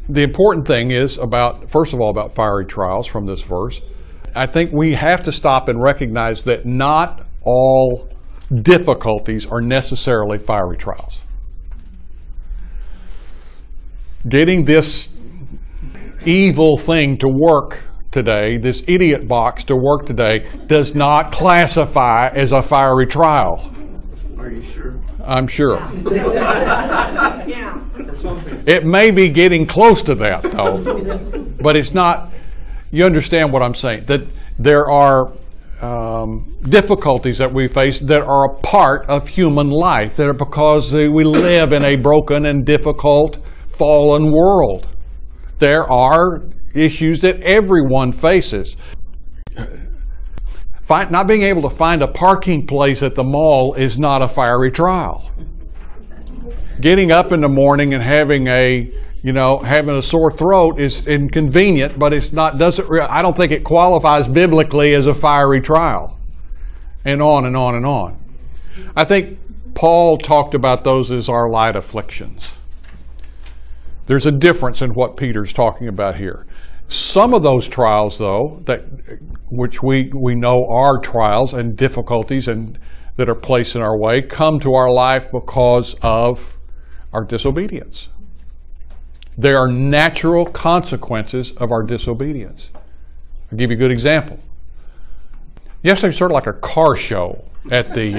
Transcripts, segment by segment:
the important thing is first of all, about fiery trials from this verse. I think we have to stop and recognize that not all difficulties are necessarily fiery trials. Getting this evil thing to work today, this idiot box to work today, does not classify as a fiery trial. Are you sure? I'm sure. Yeah. It may be getting close to that, though, but it's not. You understand what I'm saying? That there are difficulties that we face that are a part of human life, that are because we live in a broken and difficult, fallen world. There are issues that everyone faces. Not being able to find a parking place at the mall is not a fiery trial. Getting up in the morning and having a sore throat is inconvenient, but it's not. I don't think it qualifies biblically as a fiery trial. And on and on and on. I think Paul talked about those as our light afflictions. There's a difference in what Peter's talking about here. Some of those trials, though, which we know are trials and difficulties and that are placed in our way, come to our life because of our disobedience. There are natural consequences of our disobedience. I'll give you a good example. Yesterday was sort of like a car show at the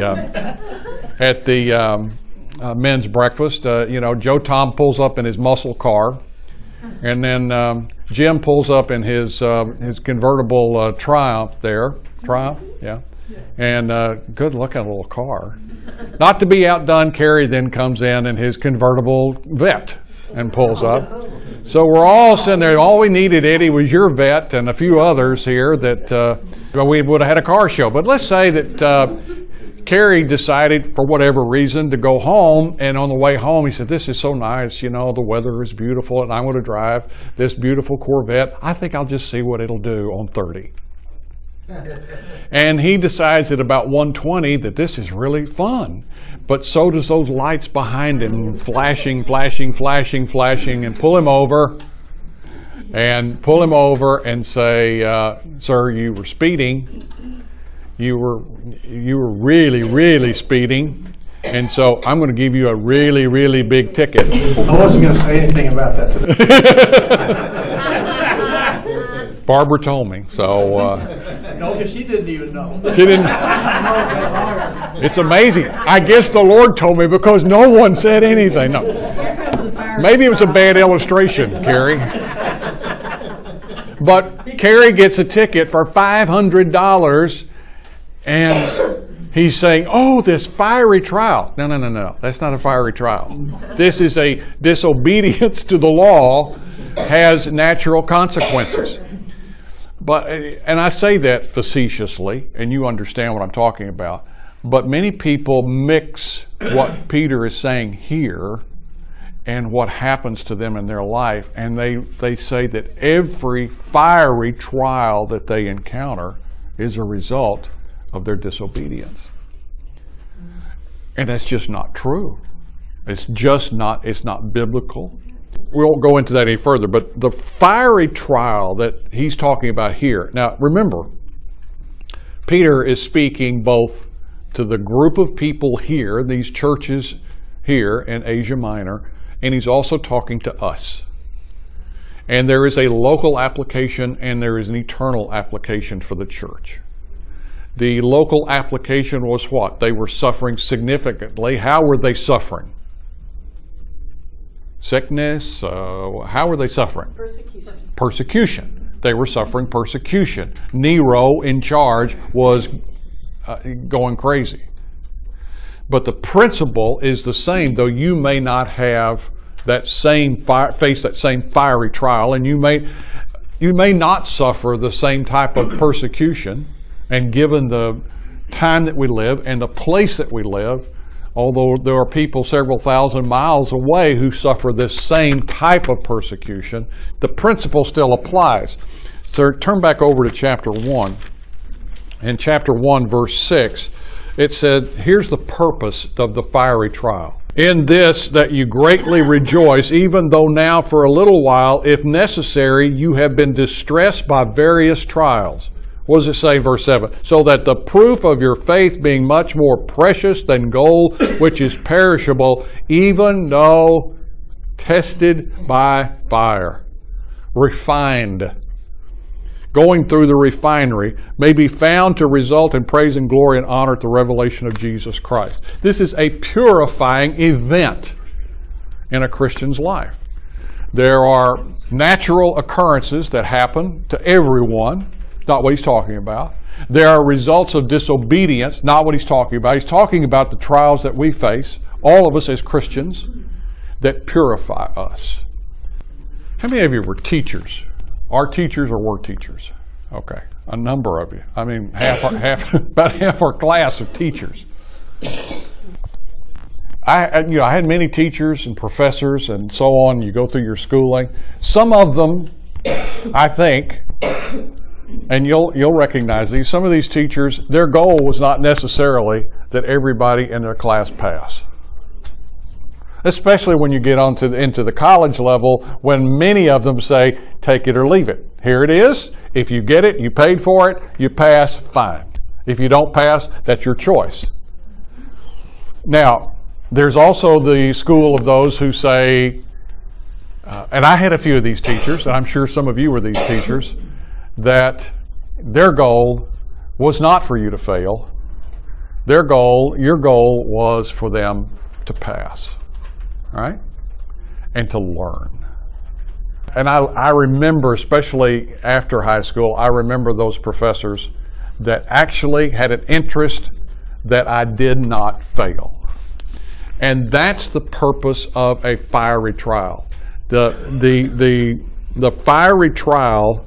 men's breakfast. Joe Tom pulls up in his muscle car, and then Jim pulls up in his convertible Triumph there. Triumph, yeah. And good looking little car. Not to be outdone, Kerry then comes in his convertible Vet and pulls up. So we're all sitting there. All we needed, Eddie, was your Vet and a few others here that we would have had a car show. But let's say that Kerry decided, for whatever reason, to go home, and on the way home he said, "This is so nice, the weather is beautiful, and I'm going to drive this beautiful Corvette. I think I'll just see what it'll do on 30. And he decides at about 120 that this is really fun. But so does those lights behind him, flashing, and pull him over and say, "Sir, you were speeding. You were really, really speeding, and so I'm going to give you a really, really big ticket." I wasn't going to say anything about that today. Barbara told me, so... No, because she didn't even know. She didn't... It's amazing. I guess the Lord told me because no one said anything. No. Maybe it was a bad illustration, Kerry. But Kerry gets a ticket for $500, and he's saying, "Oh, this fiery trial." No. That's not a fiery trial. This is a disobedience to the law has natural consequences. And I say that facetiously, and you understand what I'm talking about. But many people mix what Peter is saying here and what happens to them in their life, and they say that every fiery trial that they encounter is a result of their disobedience. And that's just not true. It's not biblical. We won't go into that any further, but the fiery trial that he's talking about here. Now, remember, Peter is speaking both to the group of people here, these churches here in Asia Minor, and he's also talking to us. And there is a local application and there is an eternal application for the church. The local application was what? They were suffering significantly. How were they suffering? Sickness? How were they suffering? Persecution. They were suffering persecution. Nero in charge was going crazy. But the principle is the same, though you may not have that same face that same fiery trial, and you may not suffer the same type of persecution. And given the time that we live and the place that we live, although there are people several thousand miles away who suffer this same type of persecution, the principle still applies. So turn back over to chapter 1. In chapter 1, verse 6, it said, here's the purpose of the fiery trial. In this that you greatly rejoice, even though now for a little while, if necessary, you have been distressed by various trials. What does it say in verse 7? So that the proof of your faith being much more precious than gold, which is perishable, even though tested by fire, refined, going through the refinery, may be found to result in praise and glory and honor at the revelation of Jesus Christ. This is a purifying event in a Christian's life. There are natural occurrences that happen to everyone, not what he's talking about. There are results of disobedience, not what he's talking about. He's talking about the trials that we face, all of us as Christians, that purify us. How many of you were teachers? Are teachers or were teachers? Okay, a number of you. I mean, about half our class of teachers. I had many teachers and professors and so on. You go through your schooling. Some of them, I think, and you'll recognize these. Some of these teachers, their goal was not necessarily that everybody in their class pass. Especially when you get into the college level, when many of them say, take it or leave it. Here it is. If you get it, you paid for it, you pass, fine. If you don't pass, that's your choice. Now, there's also the school of those who say, and I had a few of these teachers, and I'm sure some of you were these teachers, that their goal was not for you to fail. Your goal was for them to pass. All right? And to learn. And I remember, especially after high school, I remember those professors that actually had an interest that I did not fail. And that's the purpose of a fiery trial. The fiery trial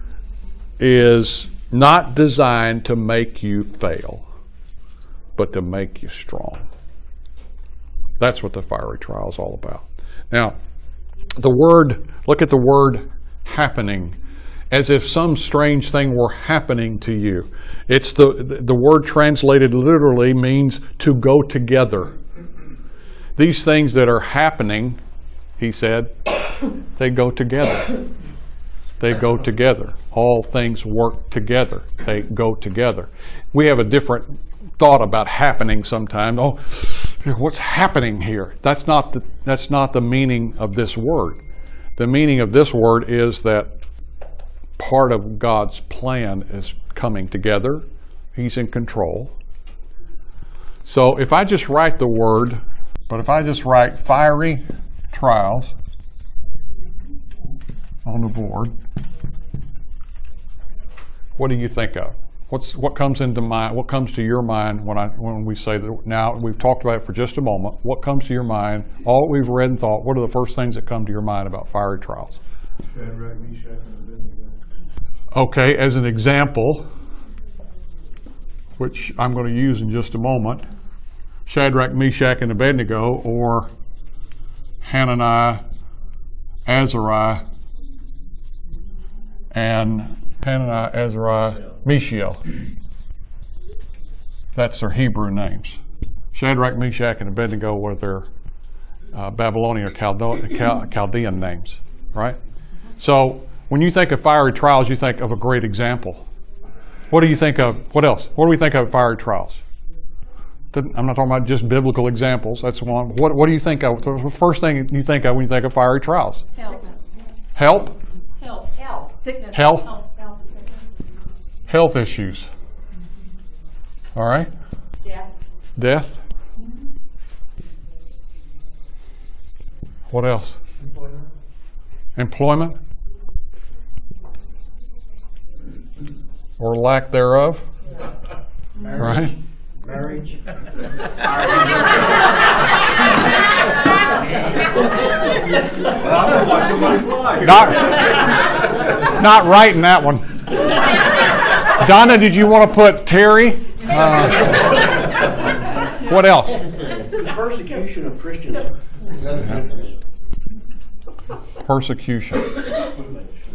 is not designed to make you fail, but to make you strong. That's what the fiery trial is all about. Now, look at the word happening, as if some strange thing were happening to you. It's the word translated literally means to go together. These things that are happening, he said, they go together. They go together. All things work together. They go together. We have a different thought about happening sometimes. Oh, what's happening here? That's not the meaning of this word. The meaning of this word is that part of God's plan is coming together. He's in control. So if I just write the word, but if I just write fiery trials on the board, what do you think of? What comes into mind? What comes to your mind when we say that? Now we've talked about it for just a moment. What comes to your mind? All we've read and thought. What are the first things that come to your mind about fiery trials? Shadrach, Meshach, and Abednego. Okay, as an example, which I'm going to use in just a moment, Shadrach, Meshach, and Abednego, or Hananiah, Azariah, Mishael. That's their Hebrew names. Shadrach, Meshach, and Abednego were their Babylonian or Chaldean names, right? So when you think of fiery trials, you think of a great example. What do you think of? What else? What do we think of fiery trials? I'm not talking about just biblical examples. That's one. What do you think of? The first thing you think of when you think of fiery trials? Help. Help? Health. Sickness. Health? Health. Health issues. All right? Death. Death? What else? Employment? Or lack thereof? Right? Marriage. Not right in that one. Donna, did you want to put Terry? What else? Persecution of Christians. Persecution.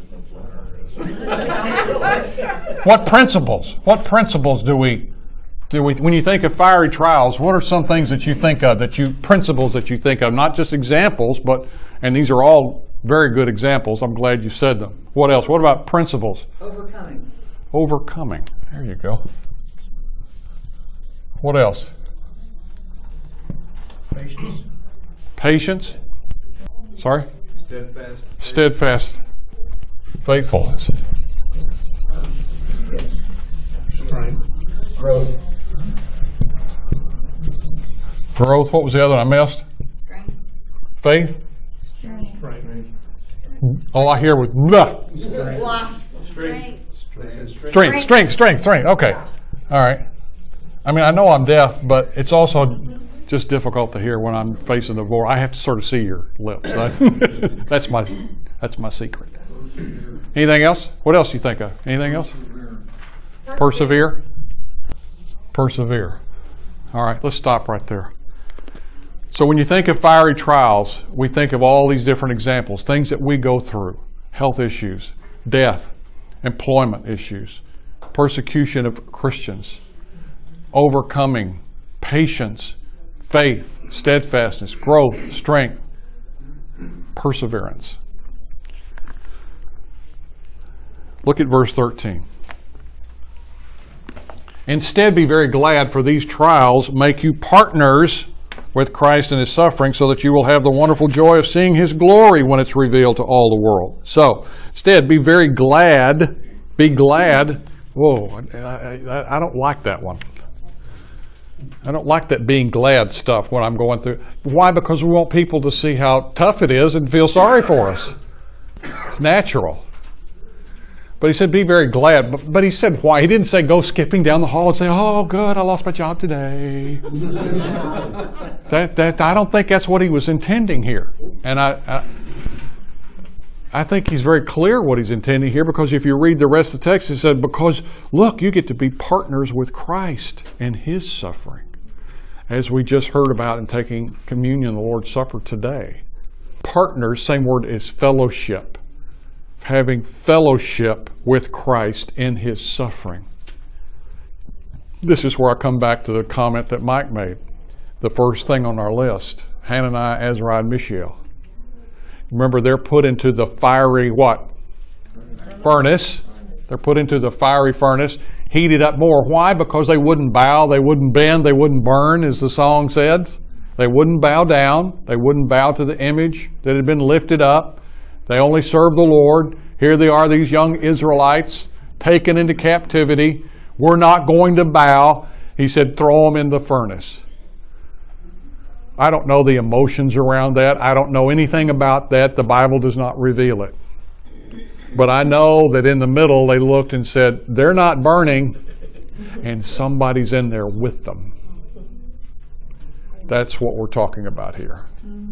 What principles? What principles do we When you think of fiery trials, what are some things that you think of, principles that you think of? Not just examples, and these are all very good examples. I'm glad you said them. What else? What about principles? Overcoming. Overcoming. There you go. What else? Patience. Patience. Sorry? Steadfast. Steadfast. Faithfulness. Strength. Growth. Growth. What was the other one I missed? Strength. Faith. Strength. All I hear was blah. Strength. Okay. All right. I mean, I know I'm deaf, but it's also just difficult to hear when I'm facing the board. I have to sort of see your lips. That's my secret. Anything else? What else do you think of? Anything else? Persevere. Persevere. All right, let's stop right there. So when you think of fiery trials, we think of all these different examples, things that we go through, health issues, death, employment issues, persecution of Christians, overcoming, patience, faith, steadfastness, growth, strength, perseverance. Look at verse 13. Instead, be very glad, for these trials make you partners with Christ in His suffering, so that you will have the wonderful joy of seeing His glory when it's revealed to all the world. So, instead, be very glad. Be glad. Whoa, I don't like that one. I don't like that being glad stuff when I'm going through. Why? Because we want people to see how tough it is and feel sorry for us. It's natural. But he said, be very glad. But he said why. He didn't say go skipping down the hall and say, oh, good, I lost my job today. I don't think that's what he was intending here. And I think he's very clear what he's intending here, because if you read the rest of the text, it said, because, look, you get to be partners with Christ in His suffering, as we just heard about in taking communion, the Lord's Supper today. Partners, same word as fellowship. Having fellowship with Christ in His suffering. This is where I come back to the comment that Mike made. The first thing on our list, Hananiah, Azariah, and Mishael. Remember, they're put into the fiery what? Furnace. They're put into the fiery furnace, heated up more. Why? Because they wouldn't bow, they wouldn't bend, they wouldn't burn, as the song says. They wouldn't bow down. They wouldn't bow to the image that had been lifted up. They only serve the Lord. Here they are, these young Israelites, taken into captivity. We're not going to bow. He said, throw them in the furnace. I don't know the emotions around that. I don't know anything about that. The Bible does not reveal it. But I know that in the middle they looked and said, they're not burning, and somebody's in there with them. That's what we're talking about here.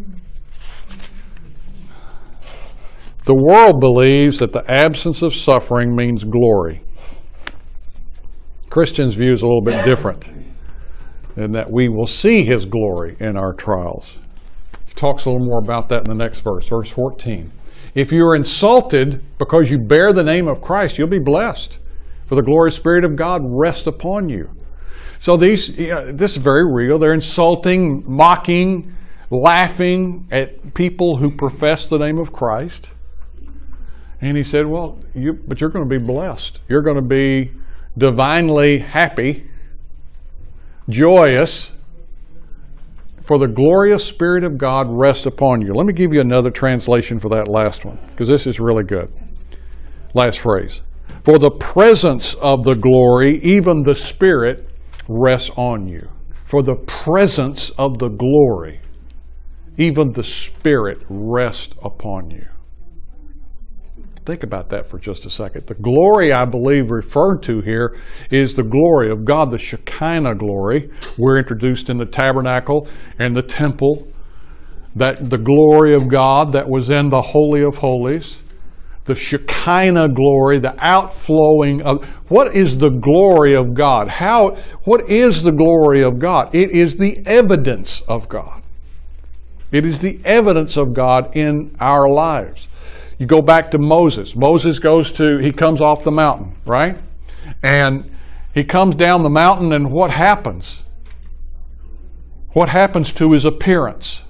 The world believes that the absence of suffering means glory. Christians' view is a little bit different, in that we will see His glory in our trials. He talks a little more about that in the next verse, verse 14. If you are insulted because you bear the name of Christ, you'll be blessed, for the glorious Spirit of God rests upon you. So this is very real. They're insulting, mocking, laughing at people who profess the name of Christ. And he said, but you're going to be blessed. You're going to be divinely happy, joyous, for the glorious Spirit of God rests upon you. Let me give you another translation for that last one, because this is really good. Last phrase. For the presence of the glory, even the Spirit, rests on you. For the presence of the glory, even the Spirit rests upon you. Think about that for just a second. The glory, I believe, referred to here is the glory of God, the Shekinah glory. We're introduced in the tabernacle and the temple. That the glory of God that was in the Holy of Holies. The Shekinah glory, the outflowing of... What is the glory of God? What is the glory of God? It is the evidence of God. It is the evidence of God in our lives. You go back to Moses. Moses he comes off the mountain, right? And He comes down the mountain, and what happens? What happens to his appearance?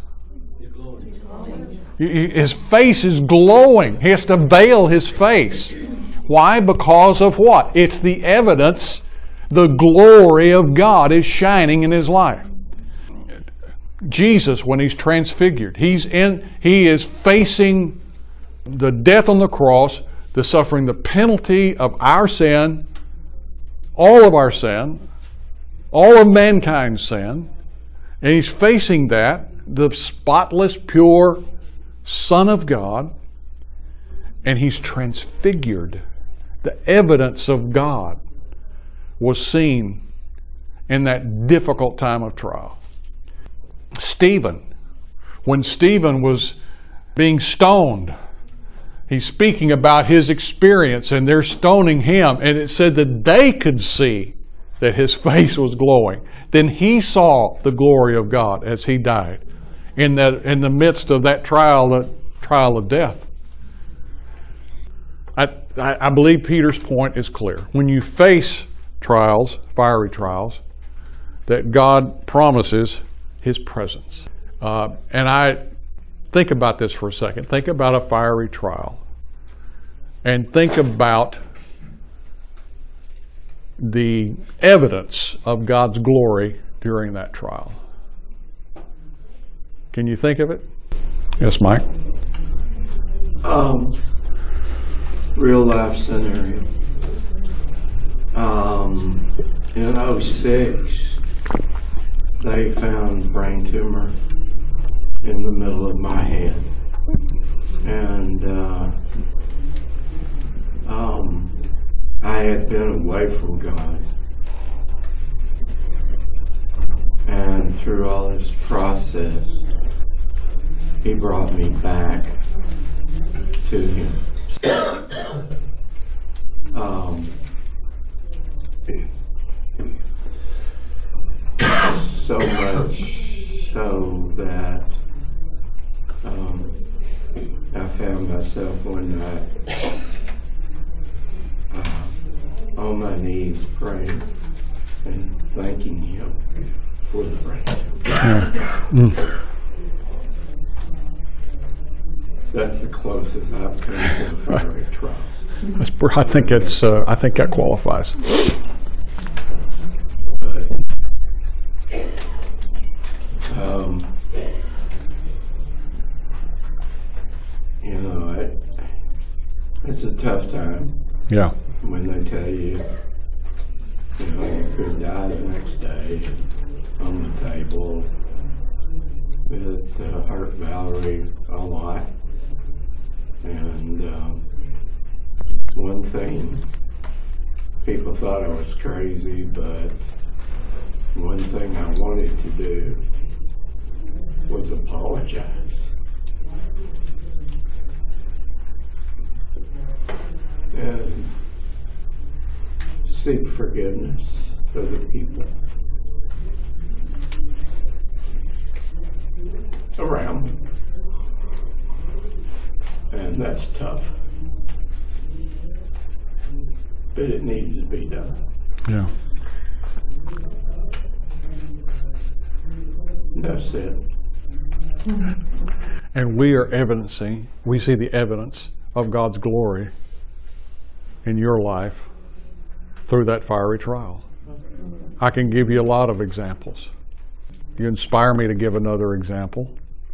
His face is glowing. He has to veil his face. Why? Because of what? It's the evidence. The glory of God is shining in his life. Jesus, when he's transfigured, he is facing the death on the cross, the suffering, the penalty of our sin, all of our sin, all of mankind's sin, and he's facing that, the spotless, pure Son of God, and he's transfigured. The evidence of God was seen in that difficult time of trial. Stephen, when Stephen was being stoned, he's speaking about his experience, and they're stoning him, and it said that they could see that his face was glowing. Then he saw the glory of God as he died in the midst of that trial of death. I believe Peter's point is clear. When you face trials, fiery trials, that God promises his presence. And I think about this for a second. Think about a fiery trial. And think about the evidence of God's glory during that trial. Can you think of it? Yes, Mike? Real life scenario. In 06, they found brain tumor in the middle of my head. And I had been away from God. And through all this process, he brought me back to him. So much so that I found myself one night on my knees praying and thanking him for the brain tumor. That's the closest I've come to a fiery trial. I think that qualifies. But, it's a tough time. Yeah. When they tell you, you could die the next day on the table with heart valve a lot. And one thing, people thought I was crazy, but one thing I wanted to do was apologize. And seek forgiveness for the people around me. And that's tough. But it needed to be done. Yeah. That's it. And we see the evidence of God's glory in your life through that fiery trial. I can give you a lot of examples. You inspire me to give another example.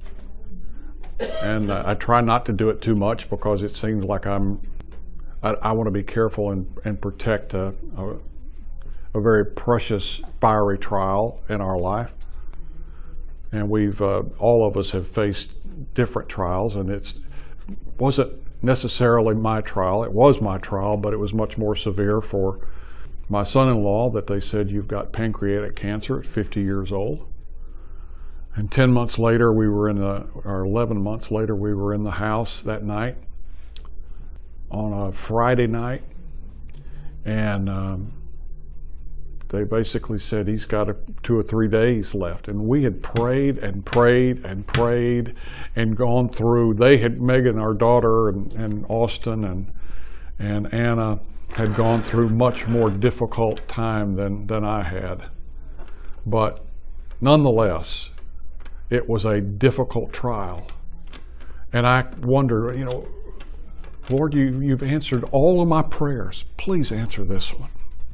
And I try not to do it too much because it seems like I want to be careful and protect a very precious fiery trial in our life. And we've all of us have faced different trials, and it wasn't necessarily my trial. It was my trial, but it was much more severe for my son-in-law, that they said, you've got pancreatic cancer at 50 years old. And 10 months later, or 11 months later, we were in the house that night on a Friday night, and they basically said he's got 2 or 3 days left. And we had prayed and prayed and prayed and gone through. They had, Megan, our daughter, and Austin, And Anna had gone through much more difficult time than I had. But nonetheless, it was a difficult trial. And I wonder, Lord, you've answered all of my prayers. Please answer this one.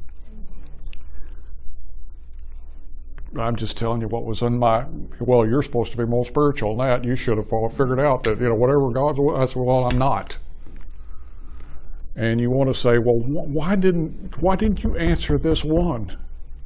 I'm just telling you what was in well, you're supposed to be more spiritual than that. You should have figured out that, whatever God's will. I said, well, I'm not. And you want to say, well, why didn't you answer this one?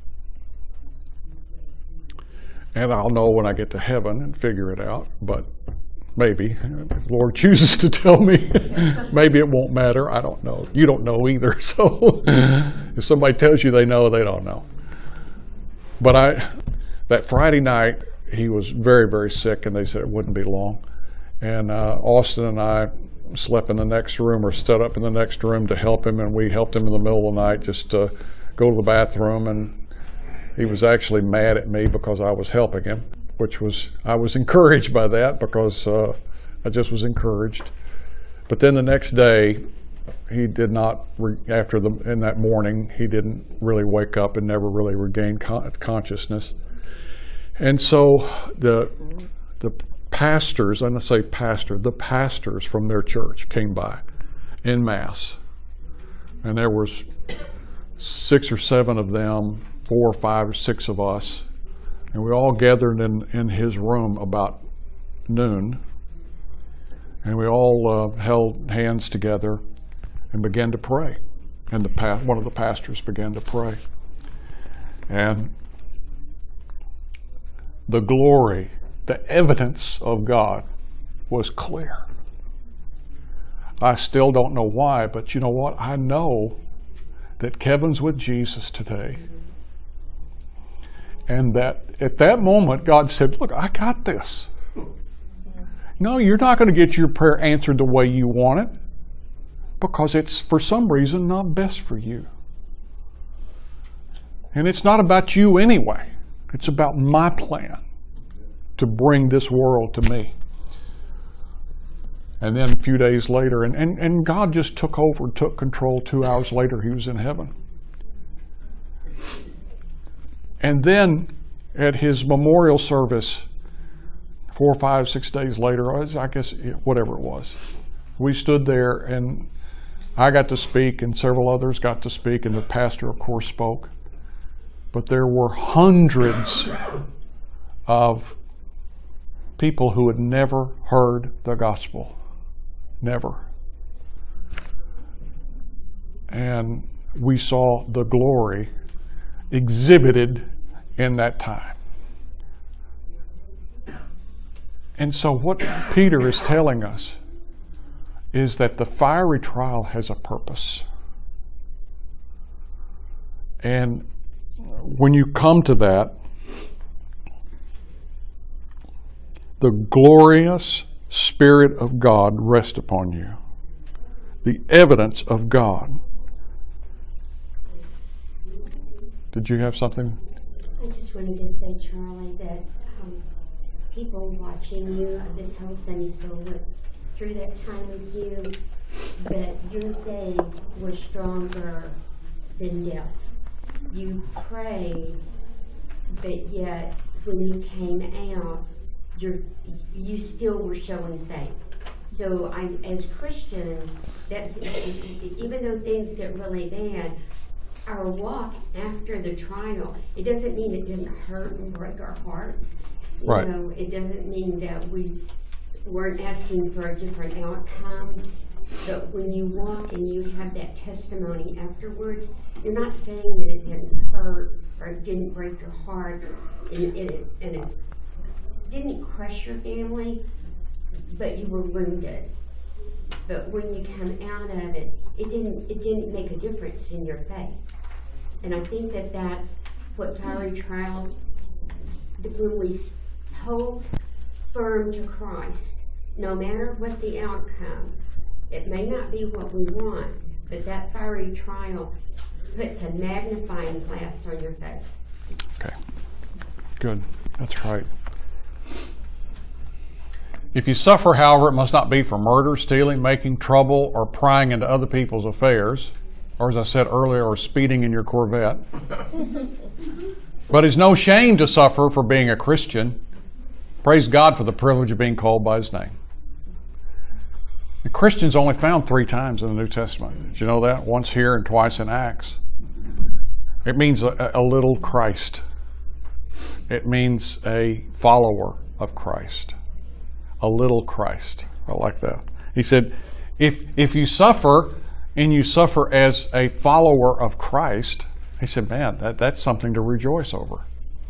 And I'll know when I get to heaven and figure it out, but maybe. If the Lord chooses to tell me, maybe it won't matter. I don't know. You don't know either. So if somebody tells you they know, they don't know. But that Friday night, he was very, very sick, and they said it wouldn't be long. And Austin and I slept in the next room or stood up in the next room to help him, and we helped him in the middle of the night just to go to the bathroom. And he was actually mad at me because I was helping him, I was encouraged by that because I just was encouraged. But then the next day, he did not, in that morning, he didn't really wake up and never really regained consciousness. And so the pastors, I'm going to say pastor, the pastors from their church came by en masse. And there was 6 or 7 of them, 4 or 5 or 6 of us. And we all gathered in his room about noon. And we all held hands together and began to pray. And one of the pastors began to pray. And the glory, the evidence of God was clear. I still don't know why, but you know what? I know that Kevin's with Jesus today. And that at that moment, God said, look, I got this. No, you're not going to get your prayer answered the way you want it, because it's, for some reason, not best for you. And it's not about you anyway. It's about my plan to bring this world to me. And then a few days later, and God just took over, took control. 2 hours later, he was in heaven. And then at his memorial service, 4, 5, 6 days later, I guess, whatever it was, we stood there, and I got to speak, and several others got to speak, and the pastor, of course, spoke. But there were hundreds of people who had never heard the gospel. Never. And we saw the glory exhibited in that time. And so what Peter is telling us is that the fiery trial has a purpose. And when you come to that, the glorious Spirit of God rests upon you. The evidence of God. Did you have something? I just wanted to say, Charlie, that people watching you this whole Sunday school went through that time with you, that your faith was stronger than death. You prayed, but yet when you came out, you still were showing faith. So as Christians, that's, even though things get really bad, our walk after the trial, it doesn't mean it didn't hurt and break our hearts. Right. It doesn't mean that we weren't asking for a different outcome. But when you walk and you have that testimony afterwards, you're not saying that it didn't hurt or it didn't break your heart, and it didn't crush your family, but you were wounded. But when you come out of it, it didn't make a difference in your faith. And I think that that's what fiery trials, when we hold firm to Christ, no matter what the outcome, it may not be what we want, but that fiery trial puts a magnifying glass on your faith. Okay. Good. That's right. If you suffer, however, it must not be for murder, stealing, making trouble, or prying into other people's affairs, or as I said earlier, or speeding in your Corvette. But it's no shame to suffer for being a Christian. Praise God for the privilege of being called by His name. And Christians only found 3 times in the New Testament. Did you know that? Once here and twice in Acts. It means a little Christ. It means a follower of Christ. A little Christ. I like that. He said, if you suffer, and you suffer as a follower of Christ, he said, man, that's something to rejoice over.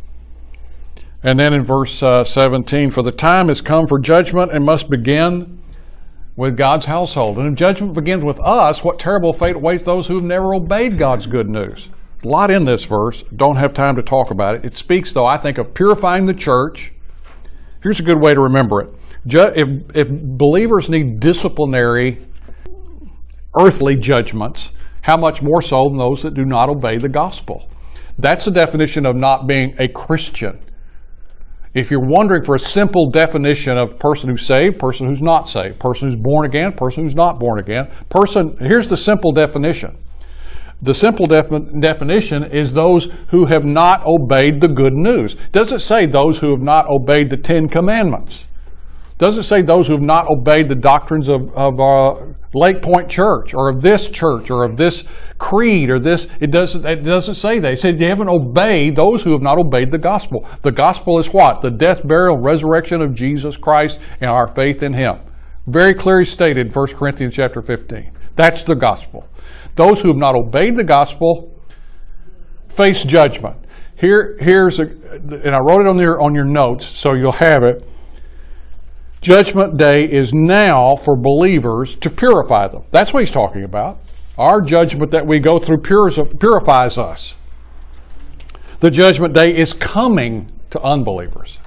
And then in verse 17, for the time has come for judgment and must begin with God's household. And if judgment begins with us, what terrible fate awaits those who have never obeyed God's good news. A lot in this verse. Don't have time to talk about it. It speaks, though, I think, of purifying the church. Here's a good way to remember it. If believers need disciplinary earthly judgments, how much more so than those that do not obey the gospel? That's the definition of not being a Christian. If you're wondering for a simple definition of person who's saved, person who's not saved, person who's born again, person who's not born again, here's the simple definition. The simple definition is those who have not obeyed the good news. It doesn't say those who have not obeyed the 10 Commandments. It doesn't say those who have not obeyed the doctrines of Lake Point Church or of this church or of this creed or this. It doesn't say that. It said you haven't obeyed those who have not obeyed the gospel. The gospel is what? The death, burial, resurrection of Jesus Christ and our faith in Him. Very clearly stated in 1 Corinthians chapter 15. That's the gospel. Those who have not obeyed the gospel face judgment. Here's and I wrote it on your notes so you'll have it. Judgment Day is now for believers to purify them. That's what he's talking about. Our judgment that we go through purifies us. The Judgment Day is coming to unbelievers,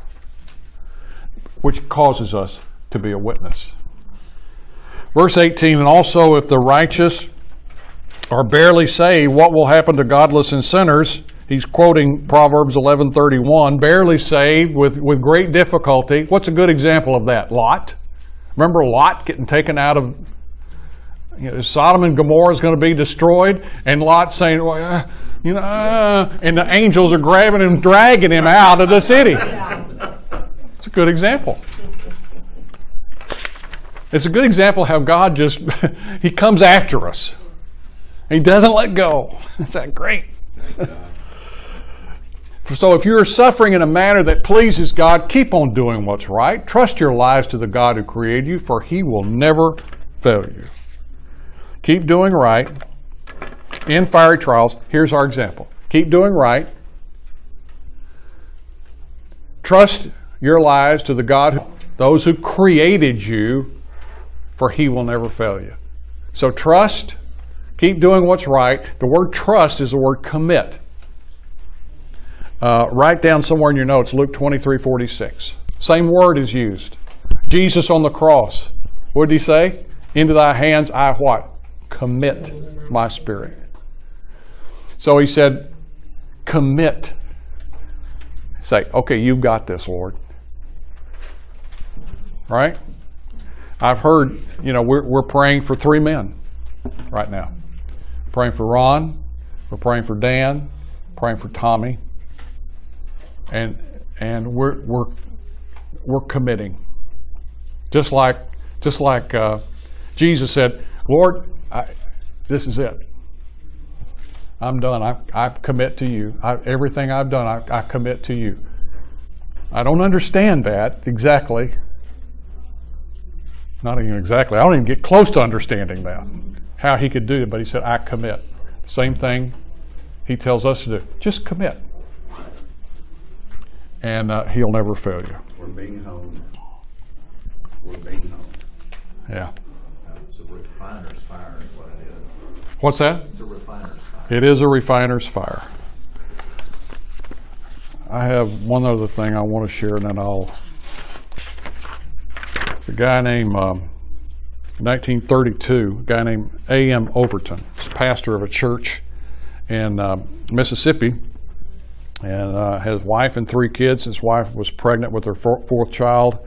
which causes us to be a witness. Verse 18, and also if the righteous are barely saved, what will happen to godless and sinners? He's quoting Proverbs 11:31, barely saved with great difficulty. What's a good example of that? Lot. Remember Lot getting taken out of, Sodom and Gomorrah is going to be destroyed, and Lot saying, well, and the angels are grabbing him, dragging him out of the city. It's a good example. It's a good example how God He comes after us. He doesn't let go. Is that great? So if you're suffering in a manner that pleases God, keep on doing what's right. Trust your lives to the God who created you, for He will never fail you. Keep doing right. In fiery trials, here's our example. Keep doing right. Trust your lives to the God, those who created you, for He will never fail you. So trust, keep doing what's right. The word trust is the word commit. Write down somewhere in your notes, Luke 23:46. Same word is used. Jesus on the cross. What did He say? Into Thy hands I what? Commit my spirit. So He said, commit. Say, okay, you've got this, Lord. Right? I've heard, we're praying for 3 men right now. Praying for Ron, we're praying for Dan, praying for Tommy. And we're committing, just like Jesus said, Lord, this is it. I'm done. I commit to you. Everything I've done, I commit to you. I don't understand that exactly. Not even exactly. I don't even get close to understanding that, how He could do it. But He said, I commit. Same thing He tells us to do. Just commit. And He'll never fail you. We're being honed. We're being honed. Yeah. It's a refiner's fire is what it is. What's that? It's a refiner's fire. It is a refiner's fire. I have one other thing I want to share, and then it's a guy named, 1932, a guy named A.M. Overton. He's a pastor of a church in Mississippi. And had his wife and 3 kids. His wife was pregnant with her 4th child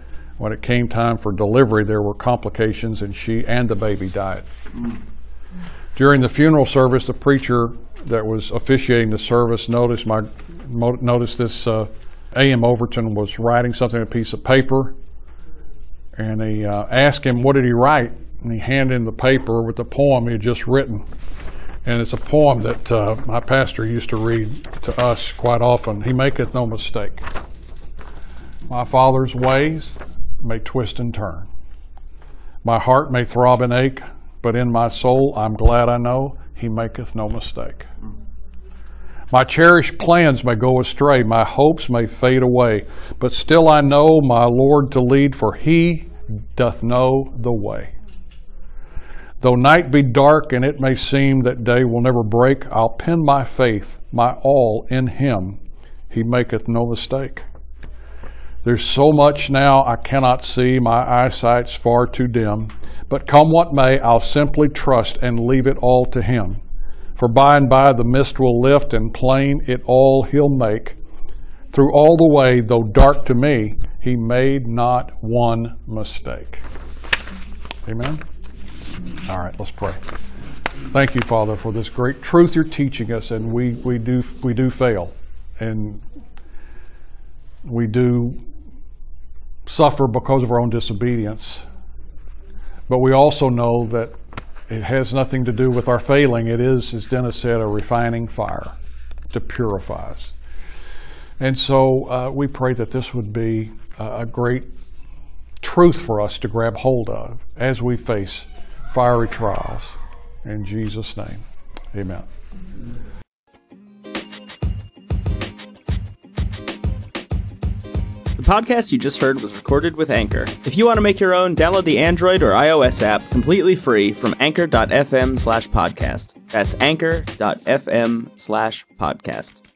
When it came time for delivery, there were complications, and she and the baby died. During the funeral service, the preacher that was officiating the service noticed this A.M. Overton was writing something on a piece of paper, and he asked him, what did he write? And he handed him the paper with the poem he had just written. And it's a poem that my pastor used to read to us quite often. He maketh no mistake. My Father's ways may twist and turn. My heart may throb and ache, but in my soul I'm glad I know He maketh no mistake. My cherished plans may go astray, my hopes may fade away, but still I know my Lord to lead, for He doth know the way. Though night be dark and it may seem that day will never break, I'll pin my faith, my all in Him. He maketh no mistake. There's so much now I cannot see, my eyesight's far too dim, but come what may, I'll simply trust and leave it all to Him. For by and by the mist will lift, and plain it all He'll make. Through all the way, though dark to me, He made not one mistake. Amen? All right, let's pray. Thank you, Father, for this great truth you're teaching us, and we do fail, and we do suffer because of our own disobedience. But we also know that it has nothing to do with our failing. It is, as Dennis said, a refining fire to purify us. And so we pray that this would be a great truth for us to grab hold of as we face fiery trials. In Jesus' name, amen. The podcast you just heard was recorded with Anchor. If you want to make your own, download the Android or iOS app completely free from anchor.fm/podcast. That's anchor.fm/podcast.